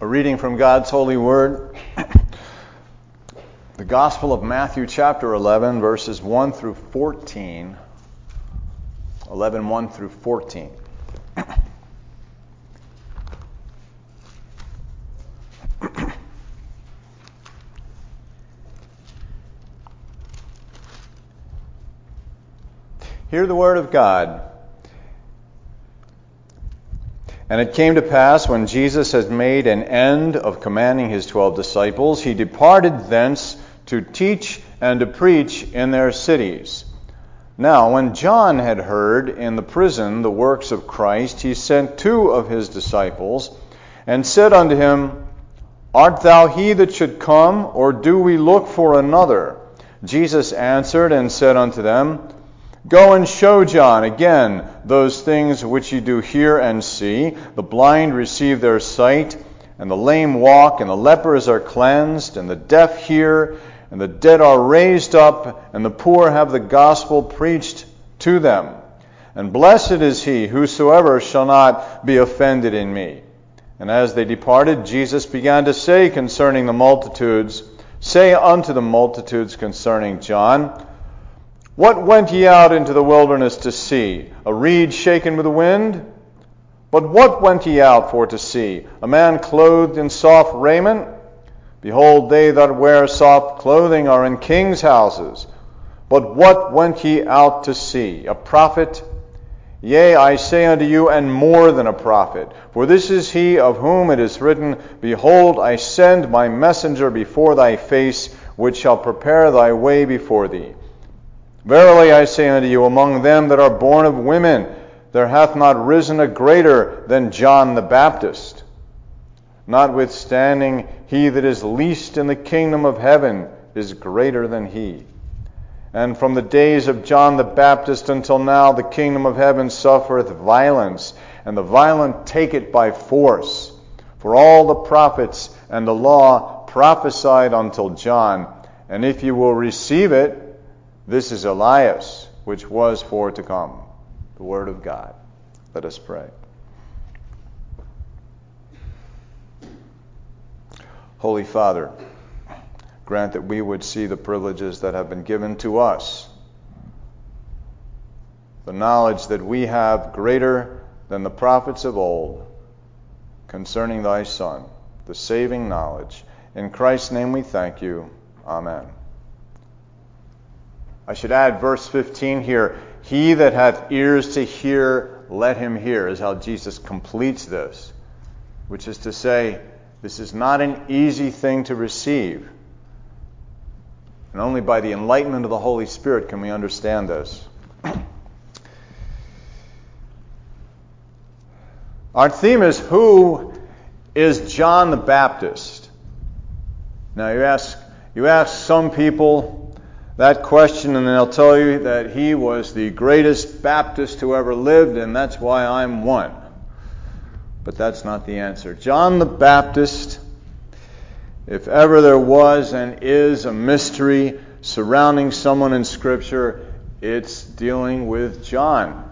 A reading from God's holy word, the Gospel of Matthew chapter 11, verses 1 through 14. 1 through 14. Hear the word of God. And it came to pass, when Jesus had made an end of commanding his 12 disciples, he departed thence to teach and to preach in their cities. Now, when John had heard in the prison the works of Christ, he sent 2 of his disciples, and said unto him, Art thou he that should come, or do we look for another? Jesus answered and said unto them, Go and show John again those things which you do hear and see. The blind receive their sight, and the lame walk, and the lepers are cleansed, and the deaf hear, and the dead are raised up, and the poor have the gospel preached to them. And blessed is he whosoever shall not be offended in me. And as they departed, Jesus began to say concerning the multitudes, Say unto the multitudes concerning John, What went ye out into the wilderness to see? A reed shaken with the wind? But what went ye out for to see? A man clothed in soft raiment? Behold, they that wear soft clothing are in kings' houses. But what went ye out to see? A prophet? Yea, I say unto you, and more than a prophet. For this is he of whom it is written, Behold, I send my messenger before thy face, which shall prepare thy way before thee. Verily I say unto you, among them that are born of women, there hath not risen a greater than John the Baptist. Notwithstanding, he that is least in the kingdom of heaven is greater than he. And from the days of John the Baptist until now, the kingdom of heaven suffereth violence, and the violent take it by force. For all the prophets and the law prophesied until John. And if you will receive it, this is Elias, which was for to come. The word of God. Let us pray. Holy Father, grant that we would see the privileges that have been given to us. The knowledge that we have greater than the prophets of old concerning thy Son. The saving knowledge. In Christ's name we thank you. Amen. I should add verse 15 here. He that hath ears to hear, let him hear, is how Jesus completes this. Which is to say, this is not an easy thing to receive. And only by the enlightenment of the Holy Spirit can we understand this. Our theme is, who is John the Baptist? Now you ask some people that question, and they'll tell you that he was the greatest Baptist who ever lived, and that's why I'm one. But that's not the answer. John the Baptist, if ever there was and is a mystery surrounding someone in Scripture, it's dealing with John.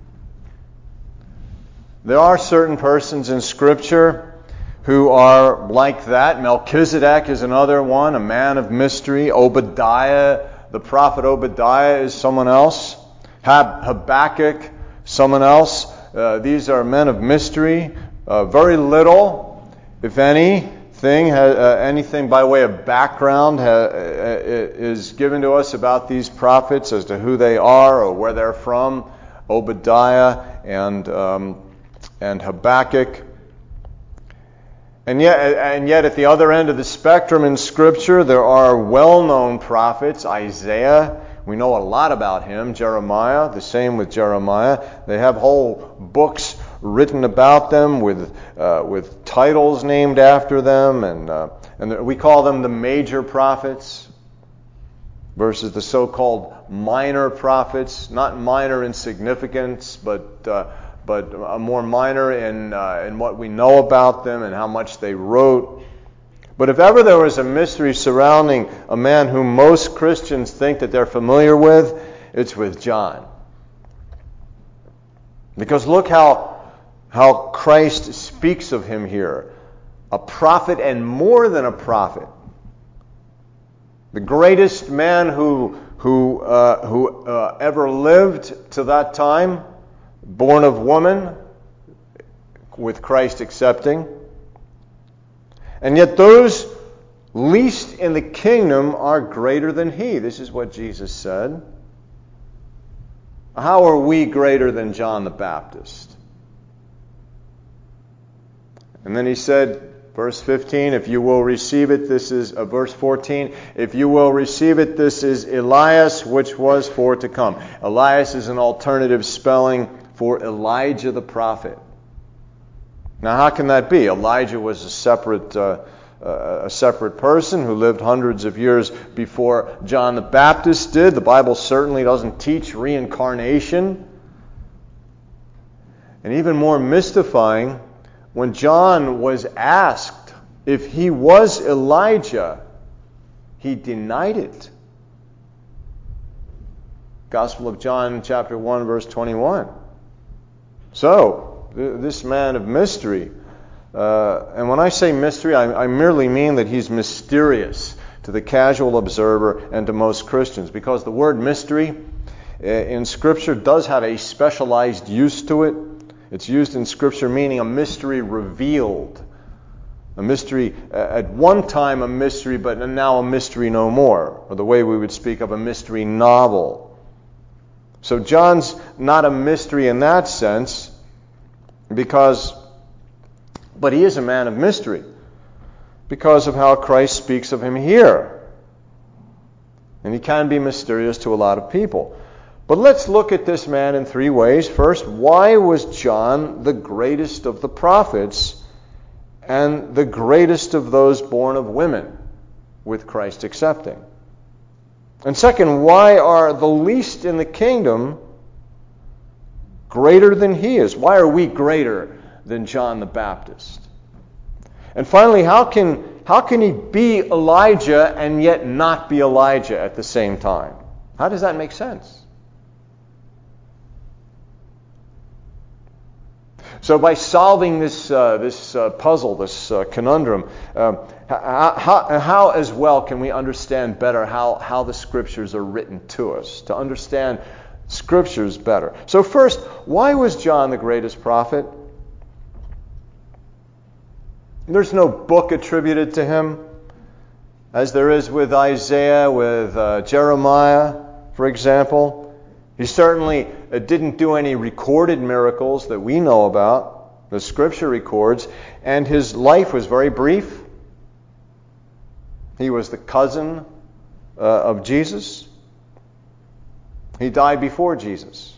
There are certain persons in Scripture who are like that. Melchizedek is another one, a man of mystery. Obadiah, the prophet Obadiah, is someone else. Habakkuk, someone else. These are men of mystery. Very little, if anything by way of background is given to us about these prophets as to who they are or where they're from. Obadiah and Habakkuk. And yet at the other end of the spectrum in Scripture, there are well-known prophets. Isaiah, we know a lot about him. Jeremiah, the same with Jeremiah. They have whole books written about them with titles named after them, and we call them the major prophets versus the so-called minor prophets. Not minor in significance, but more minor in what we know about them and how much they wrote. But if ever there was a mystery surrounding a man whom most Christians think that they're familiar with, it's with John. Because look how Christ speaks of him here. a prophet and more than a prophet. The greatest man who ever lived to that time, born of woman, with Christ accepting. And yet those least in the kingdom are greater than he. This is what Jesus said. How are we greater than John the Baptist? And then he said, verse 15, if you will receive it, this is, verse 14, if you will receive it, this is Elias, which was for to come. Elias is an alternative spelling for Elijah the prophet. Now, how can that be? Elijah was a separate person who lived hundreds of years before John the Baptist did. The Bible certainly doesn't teach reincarnation. And even more mystifying, when John was asked if he was Elijah, he denied it. Gospel of John, chapter 1, verse 21. So, this man of mystery, and when I say mystery, I merely mean that he's mysterious to the casual observer and to most Christians, because the word mystery in Scripture does have a specialized use to it. It's used in Scripture meaning a mystery revealed. A mystery, at one time a mystery, but now a mystery no more. Or the way we would speak of a mystery novel. So John's not a mystery in that sense, but he is a man of mystery because of how Christ speaks of him here. And he can be mysterious to a lot of people. But let's look at this man in three ways. First, why was John the greatest of the prophets and the greatest of those born of women, with Christ accepting? And second, why are the least in the kingdom greater than he is? Why are we greater than John the Baptist? And finally, how can he be Elijah and yet not be Elijah at the same time? How does that make sense? So by solving this puzzle, this conundrum, how as well can we understand better how the Scriptures are written to us, to understand Scriptures better? So first, why was John the greatest prophet? There's no book attributed to him, as there is with Isaiah, with Jeremiah, for example. He certainly didn't do any recorded miracles that we know about, the Scripture records, and his life was very brief. He was the cousin of Jesus. He died before Jesus.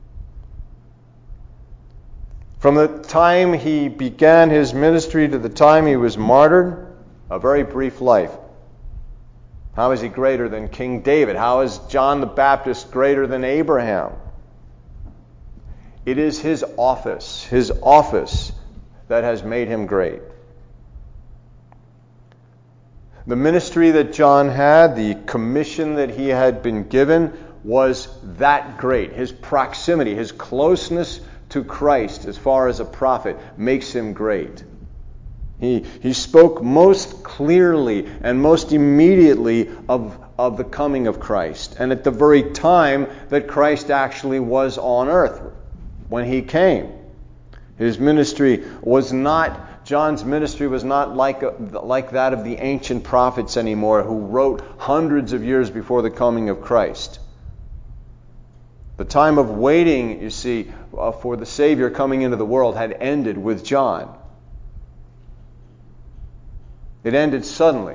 From the time he began his ministry to the time he was martyred, a very brief life. How is he greater than King David? How is John the Baptist greater than Abraham? It is his office that has made him great. The ministry that John had, the commission that he had been given, was that great. His proximity, his closeness to Christ as far as a prophet makes him great. He spoke most clearly and most immediately of the coming of Christ, and at the very time that Christ actually was on earth when he came. His ministry was not, John's ministry was not like that of the ancient prophets anymore who wrote hundreds of years before the coming of Christ. The time of waiting, you see, for the Savior coming into the world had ended with John. It ended suddenly.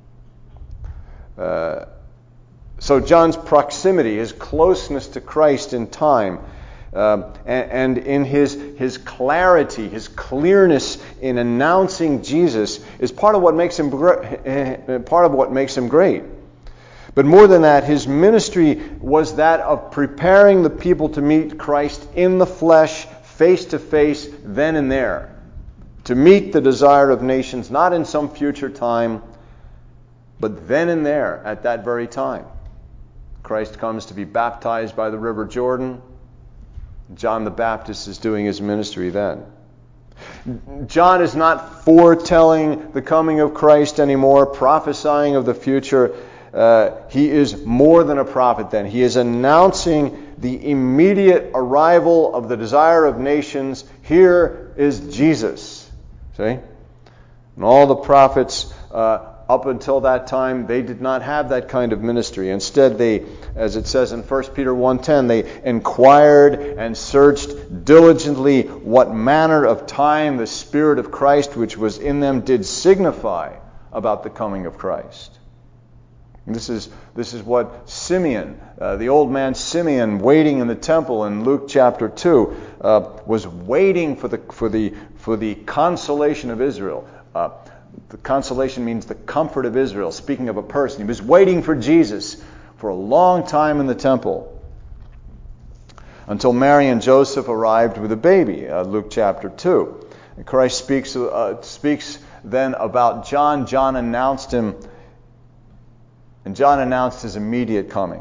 So John's proximity, his closeness to Christ in time, and in his clarity, his clearness in announcing Jesus, is part of what makes him great. But more than that, his ministry was that of preparing the people to meet Christ in the flesh, face to face, then and there. To meet the desire of nations, not in some future time, but then and there, at that very time. Christ comes to be baptized by the river Jordan. John the Baptist is doing his ministry then. John is not foretelling the coming of Christ anymore, prophesying of the future. He is more than a prophet then. He is announcing the immediate arrival of the desire of nations. Here is Jesus. See? And all the prophets up until that time, they did not have that kind of ministry. Instead, they, as it says in 1 Peter 1:10, they inquired and searched diligently what manner of time the Spirit of Christ which was in them did signify about the coming of Christ. And this is what Simeon, the old man Simeon, waiting in the temple in Luke chapter 2, was waiting for the consolation of Israel. The consolation means the comfort of Israel, speaking of a person. He was waiting for Jesus for a long time in the temple until Mary and Joseph arrived with a baby, Luke chapter 2. And Christ speaks then about John. John announced him, and John announced his immediate coming.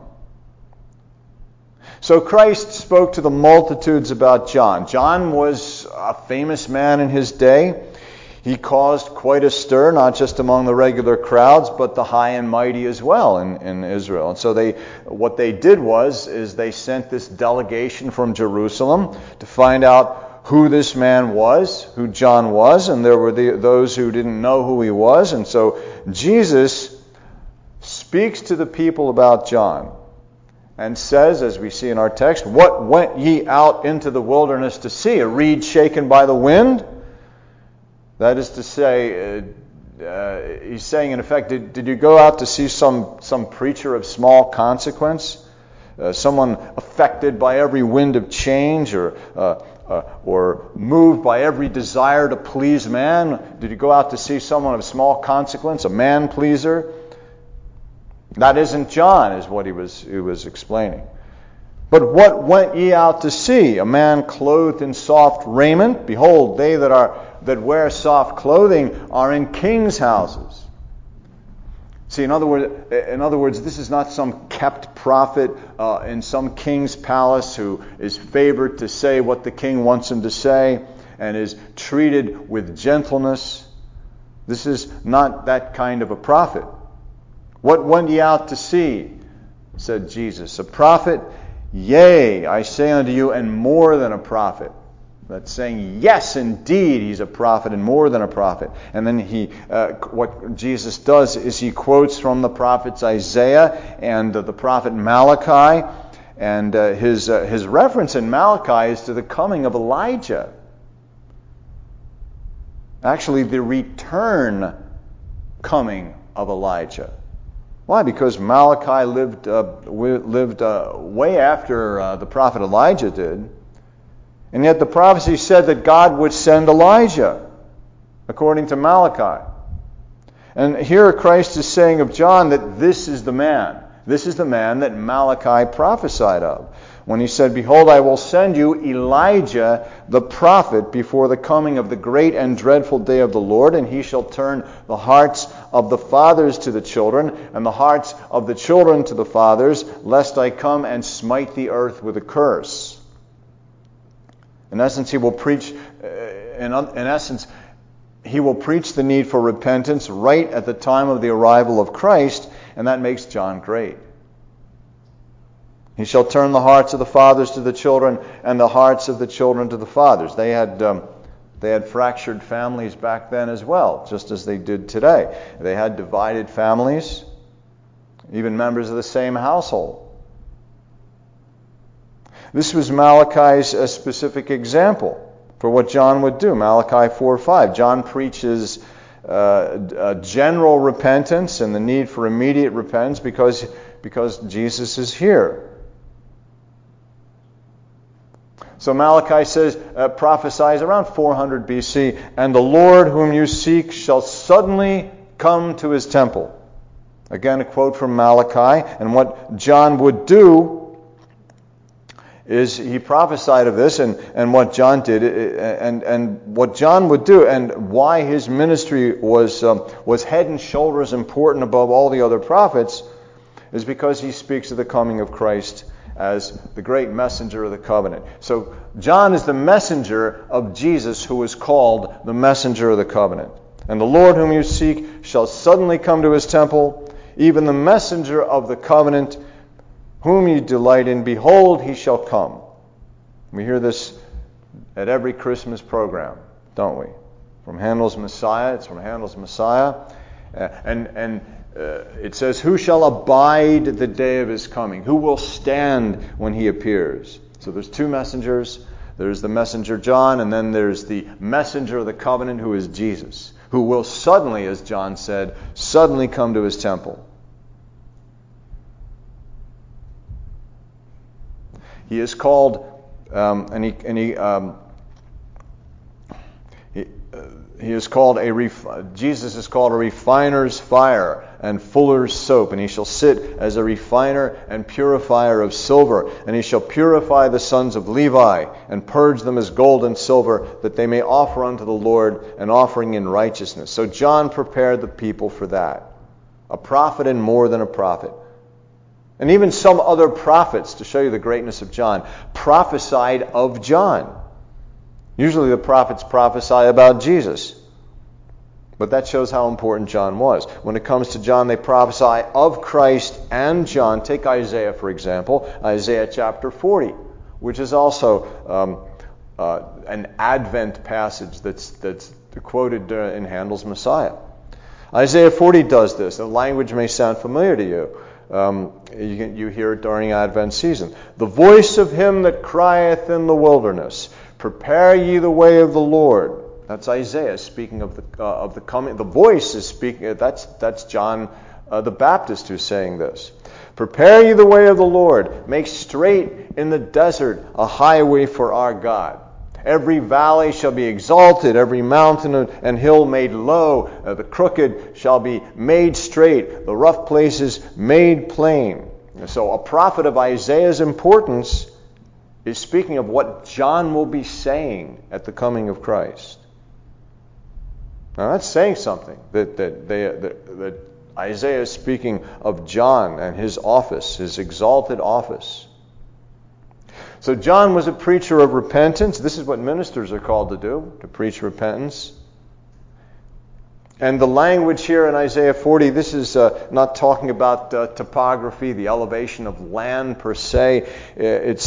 So Christ spoke to the multitudes about John. John was a famous man in his day. He caused quite a stir, not just among the regular crowds, but the high and mighty as well in Israel. And so what they did is they sent this delegation from Jerusalem to find out who this man was, who John was, and there were those who didn't know who he was. And so Jesus speaks to the people about John and says, as we see in our text, "What went ye out into the wilderness to see? A reed shaken by the wind?" That is to say, he's saying in effect, did you go out to see some preacher of small consequence? Someone affected by every wind of change or moved by every desire to please man? Did you go out to see someone of small consequence, a man pleaser? That isn't John, is what he was explaining. But what went ye out to see? A man clothed in soft raiment? Behold, they that wear soft clothing are in kings' houses. See, in other words, this is not some kept prophet in some king's palace who is favored to say what the king wants him to say and is treated with gentleness. This is not that kind of a prophet. What went ye out to see? Said Jesus. A prophet? Yea, I say unto you, and more than a prophet. That's saying, yes, indeed, he's a prophet and more than a prophet. And then what Jesus does is he quotes from the prophets Isaiah and the prophet Malachi. And his reference in Malachi is to the coming of Elijah. Actually, the return coming of Elijah. Why? Because Malachi lived way after the prophet Elijah did. And yet the prophecy said that God would send Elijah, according to Malachi. And here Christ is saying of John that this is the man. This is the man that Malachi prophesied of, when he said, "Behold, I will send you Elijah the prophet before the coming of the great and dreadful day of the Lord, and he shall turn the hearts of the fathers to the children, and the hearts of the children to the fathers, lest I come and smite the earth with a curse." In essence, he will preach. He will preach the need for repentance right at the time of the arrival of Christ, and that makes John great. He shall turn the hearts of the fathers to the children, and the hearts of the children to the fathers. They had fractured families back then as well, just as they did today. They had divided families, even members of the same household. This was Malachi's specific example for what John would do. Malachi 4:5. John preaches general repentance and the need for immediate repentance because Jesus is here. So Malachi says, prophesies around 400 BC, "And the Lord whom you seek shall suddenly come to his temple." Again, a quote from Malachi. And what John would do is he prophesied of this, and what John did, and what John would do, and why his ministry was head and shoulders important above all the other prophets, is because he speaks of the coming of Christ as the great messenger of the covenant. So John is the messenger of Jesus, who is called the messenger of the covenant. And the Lord whom you seek shall suddenly come to his temple, even the messenger of the covenant whom you delight in. Behold, he shall come. We hear this at every Christmas program, don't we? From Handel's Messiah. It's from Handel's Messiah. It says, who shall abide the day of his coming? Who will stand when he appears? So there's two messengers. There's the messenger John, and then there's the messenger of the covenant, who is Jesus, who will suddenly, as John said, suddenly come to his temple. He is called, Jesus is called a refiner's fire and fuller's soap, and he shall sit as a refiner and purifier of silver, and he shall purify the sons of Levi and purge them as gold and silver, that they may offer unto the Lord an offering in righteousness. So John prepared the people for that. A prophet and more than a prophet. And even some other prophets, to show you the greatness of John, prophesied of John. Usually the prophets prophesy about Jesus. But that shows how important John was. When it comes to John, they prophesy of Christ and John. Take Isaiah, for example. Isaiah chapter 40, which is also an Advent passage that's quoted in Handel's Messiah. Isaiah 40 does this. The language may sound familiar to you. You hear it during Advent season. The voice of him that crieth in the wilderness, prepare ye the way of the Lord. That's Isaiah speaking of the coming. The voice is speaking. That's John the Baptist who's saying this. Prepare ye the way of the Lord. Make straight in the desert a highway for our God. Every valley shall be exalted, every mountain and hill made low. The crooked shall be made straight, the rough places made plain. So a prophet of Isaiah's importance is speaking of what John will be saying at the coming of Christ. Now that's saying something, that Isaiah is speaking of John and his office, his exalted office. So John was a preacher of repentance. This is what ministers are called to do, to preach repentance. And the language here in Isaiah 40, this is not talking about topography, the elevation of land per se. It's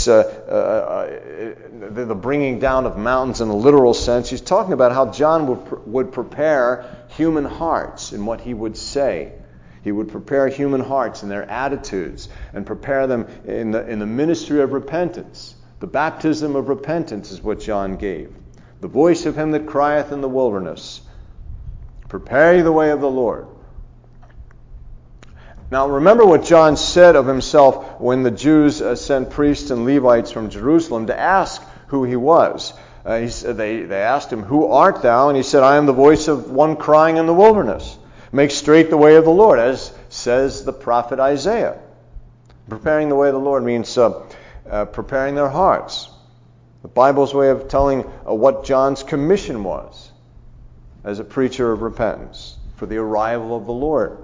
the bringing down of mountains in a literal sense. He's talking about how John would prepare human hearts in what he would say. He would prepare human hearts in their attitudes and prepare them in the ministry of repentance. The baptism of repentance is what John gave. The voice of him that crieth in the wilderness, prepare ye the way of the Lord. Now remember what John said of himself when the Jews sent priests and Levites from Jerusalem to ask who he was. They asked him, who art thou? And he said, I am the voice of one crying in the wilderness. Make straight the way of the Lord, as says the prophet Isaiah. Preparing the way of the Lord means preparing their hearts. The Bible's way of telling what John's commission was as a preacher of repentance for the arrival of the Lord.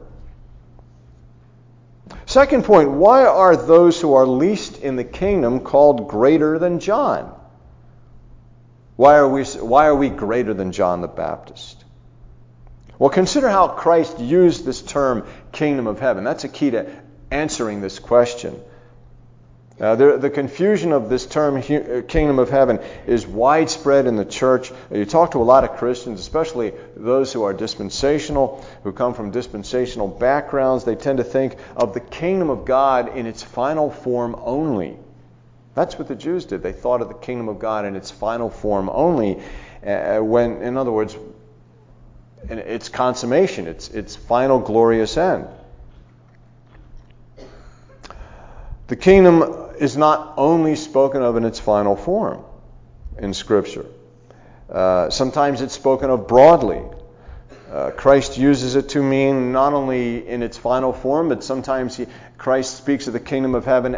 Second point, why are those who are least in the kingdom called greater than John? Why are we greater than John the Baptist? Well, consider how Christ used this term, kingdom of heaven. That's a key to answering this question. The confusion of this term, kingdom of heaven, is widespread in the church. You talk to a lot of Christians, especially those who are dispensational, who come from dispensational backgrounds. They tend to think of the kingdom of God in its final form only. That's what the Jews did. They thought of the kingdom of God in its final form only, when, in other words, its consummation, its final glorious end. The kingdom is not only spoken of in its final form in Scripture. Sometimes it's spoken of broadly. Christ uses it to mean not only in its final form, but sometimes Christ speaks of the kingdom of heaven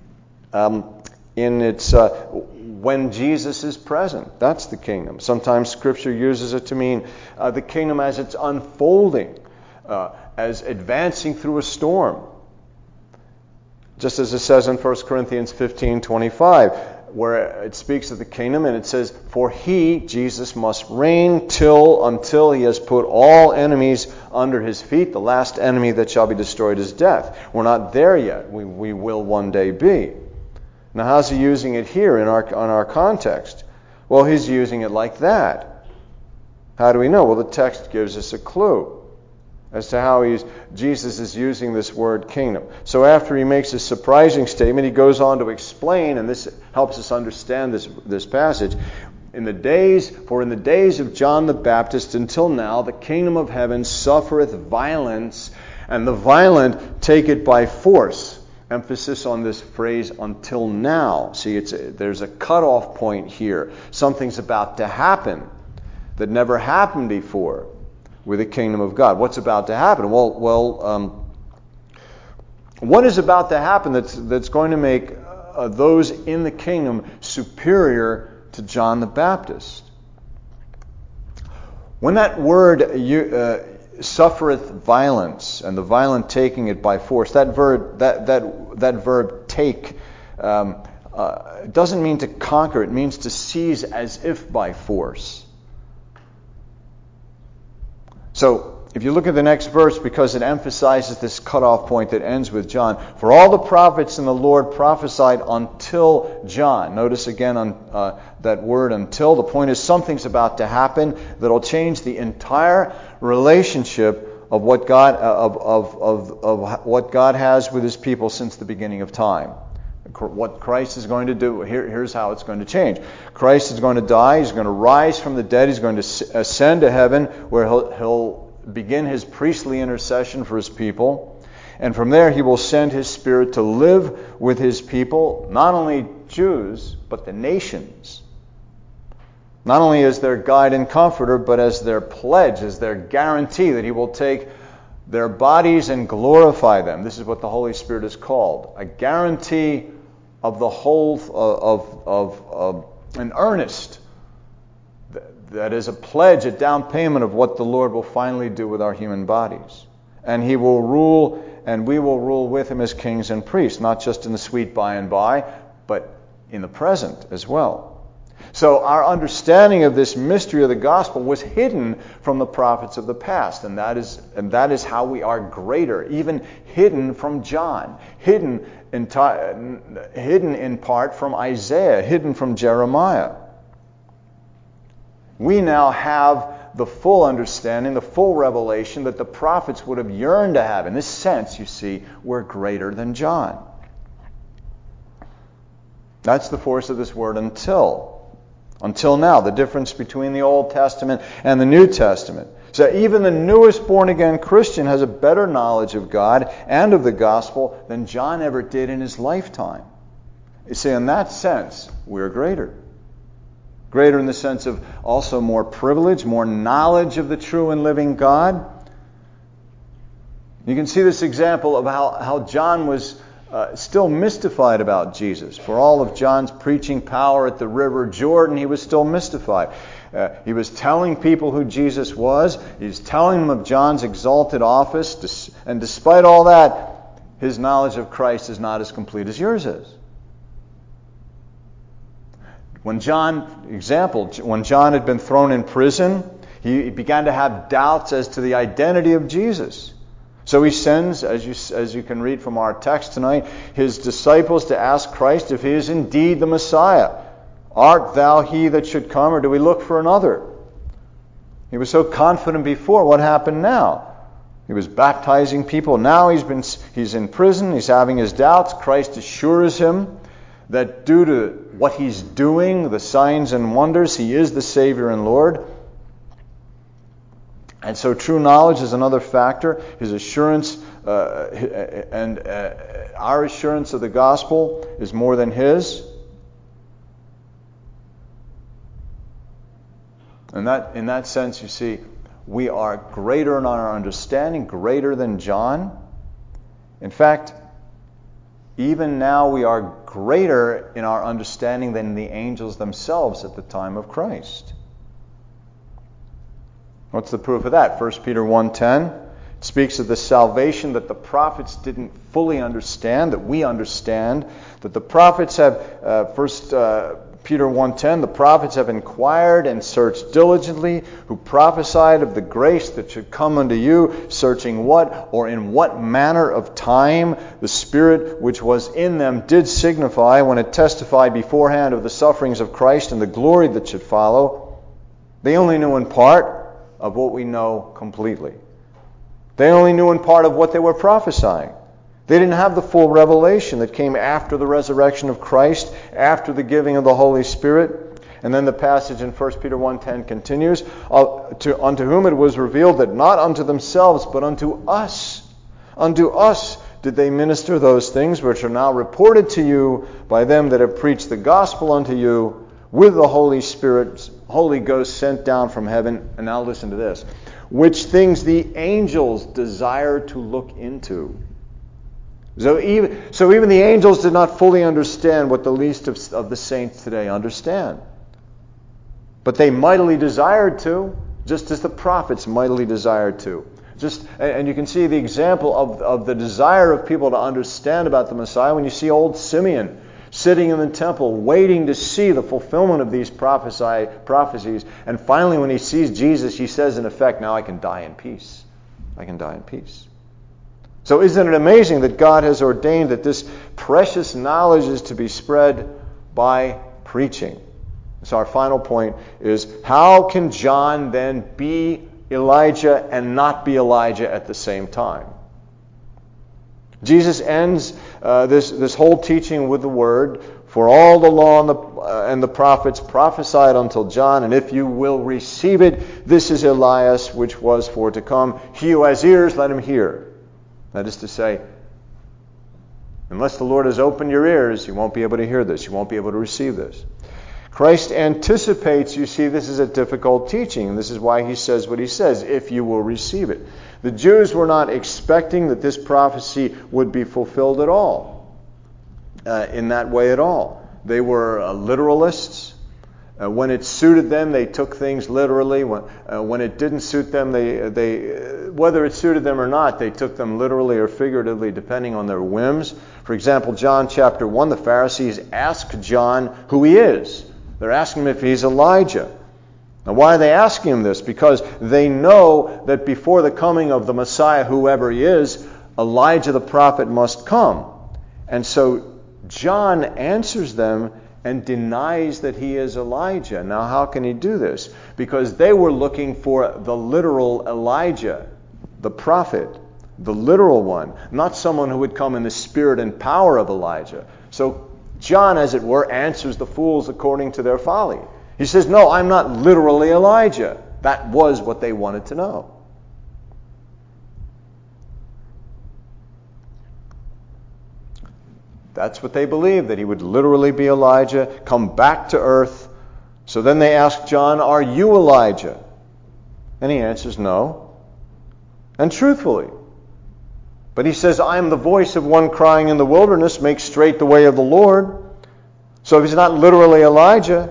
in its when Jesus is present. That's the kingdom. Sometimes Scripture uses it to mean the kingdom as it's unfolding, as advancing through a storm. Just as it says in 1 Corinthians 15:25, where it speaks of the kingdom, and it says, "For he, Jesus, must reign until he has put all enemies under his feet. The last enemy that shall be destroyed is death." We're not there yet. We will one day be. Now, how's he using it here in our context? Well, he's using it like that. How do we know? Well, the text gives us a clue as to how Jesus is using this word kingdom. So after he makes this surprising statement, he goes on to explain, and this helps us understand this passage. In the days of John the Baptist until now, the kingdom of heaven suffereth violence, and the violent take it by force. Emphasis on this phrase, until now. See, there's a cutoff point here. Something's about to happen that never happened before with the kingdom of God. What's about to happen? Well, what is about to happen that's going to make those in the kingdom superior to John the Baptist? When that word suffereth violence, and the violent taking it by force, that verb take doesn't mean to conquer. It means to seize as if by force. So, if you look at the next verse, because it emphasizes this cutoff point that ends with John, "For all the prophets and the Lord prophesied until John." Notice again on that word "until." The point is, something's about to happen that'll change the entire relationship of what God has with His people since the beginning of time. What Christ is going to do, here's how it's going to change. Christ is going to die, He's going to rise from the dead, He's going to ascend to heaven, where He'll begin His priestly intercession for His people. And from there He will send His Spirit to live with His people, not only Jews, but the nations. Not only as their guide and comforter, but as their pledge, as their guarantee that He will take their bodies and glorify them. This is what the Holy Spirit is called. A guarantee of the whole, of an earnest that is a pledge, a down payment of what the Lord will finally do with our human bodies. And He will rule, and we will rule with Him as kings and priests, not just in the sweet by and by, but in the present as well. So our understanding of this mystery of the gospel was hidden from the prophets of the past, and that is how we are greater, even hidden from John, hidden in part from Isaiah, hidden from Jeremiah. We now have the full understanding, the full revelation that the prophets would have yearned to have. In this sense, you see, we're greater than John. That's the force of this word "until." Until now, the difference between the Old Testament and the New Testament. So even the newest born-again Christian has a better knowledge of God and of the gospel than John ever did in his lifetime. You see, in that sense, we're greater. Greater in the sense of also more privilege, more knowledge of the true and living God. You can see this example of how John was still mystified about Jesus. For all of John's preaching power at the river Jordan, he was still mystified. He was telling people who Jesus was. He was telling them of John's exalted office. And despite all that, his knowledge of Christ is not as complete as yours is. When John had been thrown in prison, he began to have doubts as to the identity of Jesus. So he sends, as you can read from our text tonight, his disciples to ask Christ if he is indeed the Messiah. Art thou he that should come, or do we look for another? He was so confident before. What happened now? He was baptizing people. Now he's in prison. He's having his doubts. Christ assures him that due to what he's doing, the signs and wonders, he is the Savior and Lord. And so true knowledge is another factor. His assurance and our assurance of the gospel is more than his. And that, in that sense, you see, we are greater in our understanding, greater than John. In fact, even now we are greater in our understanding than the angels themselves at the time of Christ. What's the proof of that? 1 Peter 1:10. It speaks of the salvation that the prophets didn't fully understand, that we understand, that the prophets have, Peter 1:10, the prophets have inquired and searched diligently, who prophesied of the grace that should come unto you, searching what or in what manner of time the Spirit which was in them did signify when it testified beforehand of the sufferings of Christ and the glory that should follow. They only knew in part of what we know completely. They only knew in part of what they were prophesying. They didn't have the full revelation that came after the resurrection of Christ, after the giving of the Holy Spirit. And then the passage in 1 Peter 1:10 continues, unto whom it was revealed that not unto themselves, but unto us did they minister those things which are now reported to you by them that have preached the gospel unto you with the Holy Spirit, Holy Ghost sent down from heaven. And now listen to this. Which things the angels desire to look into. So even the angels did not fully understand what the least of the saints today understand. But they mightily desired to, just as the prophets mightily desired to. And you can see the example of the desire of people to understand about the Messiah when you see old Simeon sitting in the temple waiting to see the fulfillment of these prophecies. And finally when he sees Jesus, he says in effect, now I can die in peace. I can die in peace. So isn't it amazing that God has ordained that this precious knowledge is to be spread by preaching? So our final point is, how can John then be Elijah and not be Elijah at the same time? Jesus ends this whole teaching with the word, for all the law and the prophets prophesied until John, and if you will receive it, this is Elias, which was for to come. He who has ears, let him hear. That is to say, unless the Lord has opened your ears, you won't be able to hear this. You won't be able to receive this. Christ anticipates, you see, this is a difficult teaching. And this is why he says what he says, if you will receive it. The Jews were not expecting that this prophecy would be fulfilled at all, in that way at all. They were literalists. When it suited them, they took things literally. When it didn't suit them, they whether it suited them or not, they took them literally or figuratively, depending on their whims. For example, John chapter 1, the Pharisees ask John who he is. They're asking him if he's Elijah. Now, why are they asking him this? Because they know that before the coming of the Messiah, whoever he is, Elijah the prophet must come. And so John answers them and denies that he is Elijah. Now, how can he do this? Because they were looking for the literal Elijah, the prophet, the literal one, not someone who would come in the spirit and power of Elijah. So John, as it were, answers the fools according to their folly. He says, no, I'm not literally Elijah. That was what they wanted to know. That's what they believed, that he would literally be Elijah, come back to earth. So then they ask John, are you Elijah? And he answers, no. And truthfully. But he says, I am the voice of one crying in the wilderness, make straight the way of the Lord. So if he's not literally Elijah,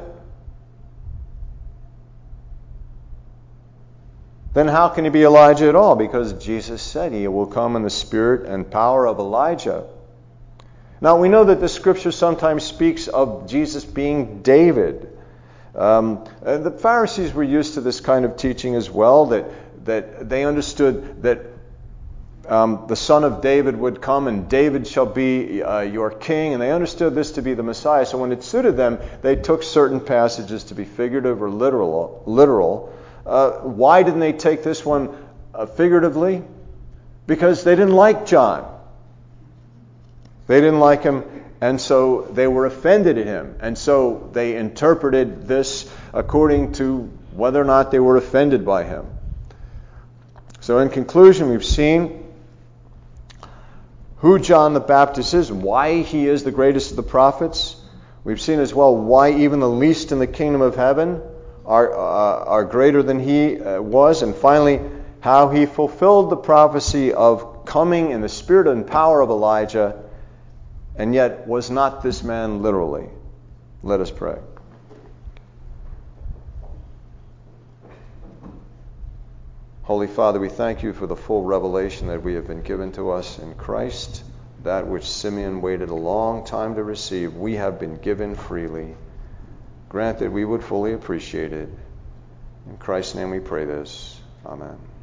then how can he be Elijah at all? Because Jesus said he will come in the spirit and power of Elijah. Now, we know that the Scripture sometimes speaks of Jesus being David. The Pharisees were used to this kind of teaching as well, that they understood that the son of David would come and David shall be your king, and they understood this to be the Messiah. So when it suited them, they took certain passages to be figurative or literal. Why didn't they take this one figuratively? Because they didn't like John. They didn't like him, and so they were offended at him. And so they interpreted this according to whether or not they were offended by him. So in conclusion, we've seen who John the Baptist is, why he is the greatest of the prophets. We've seen as well why even the least in the kingdom of heaven are greater than he was. And finally, how he fulfilled the prophecy of coming in the spirit and power of Elijah. And yet, was not this man literally? Let us pray. Holy Father, we thank you for the full revelation that we have been given to us in Christ. That which Simeon waited a long time to receive, we have been given freely. Grant that we would fully appreciate it. In Christ's name we pray this. Amen.